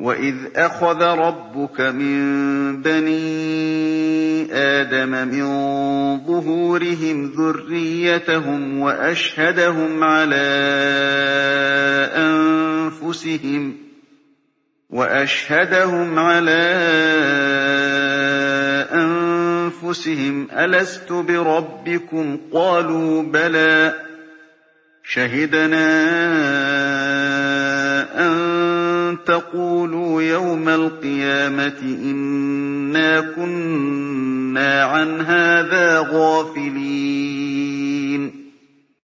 وَإِذْ أَخَذَ رَبُّكَ مِن بَنِي آدَمَ مِن ظُهُورِهِمْ ذُرِّيَّتَهُمْ وَأَشْهَدَهُمْ عَلَىٰ أَنفُسِهِمْ أَلَسْتُ بِرَبِّكُمْ ۖ قَالُوا بَلَىٰ شَهِدْنَا أَن تَقُولُوا يَوْمَ الْقِيَامَةِ إِنَّا كُنَّا عَنْ هَٰذَا غَافِلِينَ